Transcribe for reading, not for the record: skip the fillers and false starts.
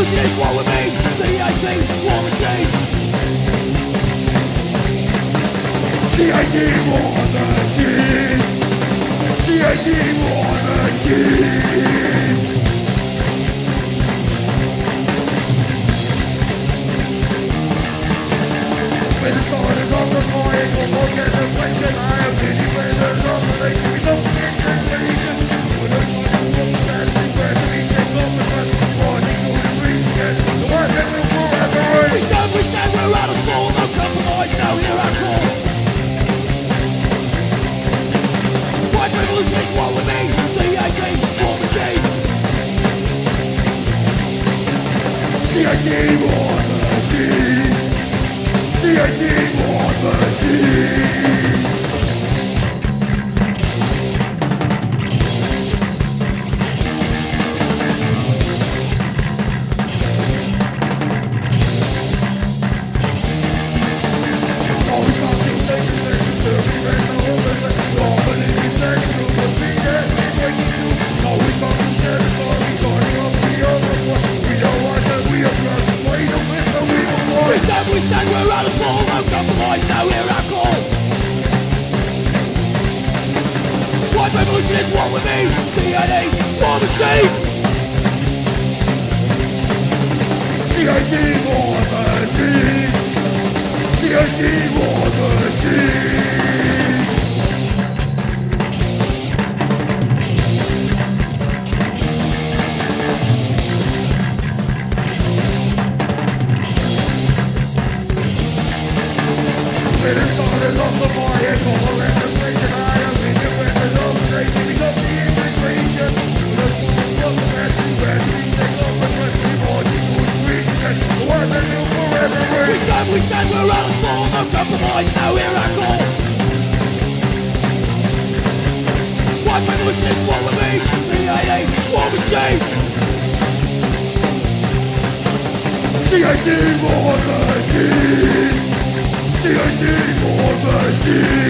revolution is what we mean. CAT, war machine. CAT, war machine. CAT, war machine. When the start is on the fire, go look at the place that I have been. When the love of the nation is up in the nation. When the sun is up, that's the gravity takes off the sun. Morning to the breeze, yes, the one that will forever reign. We stand, we're out of small, no compromise, now hear our call. White revolution is what we mean. CAT, war machine. CAT, war machine. CAT, war machine. Always on the station, serving right now, all believe that you will be there. Always on the station, starting up the other one. We don't want that, we are not afraid of it, so we don't want. We stand, we're out of small, no compromise, now hear our call. White revolution is what we mean. CAT, war machine. CAT, war machine. CAT, war machine. When it started off the fire, all around the place that I am in the weapons of the nation is up the integration. The school of the rest, where we take off the country, marching to the streets, and the one that will forever reign. We stand, we're out of small, no compromise, now hear our call. White revolution is what we mean. CAT, war machine. CAT, war machine. CAT, war machine.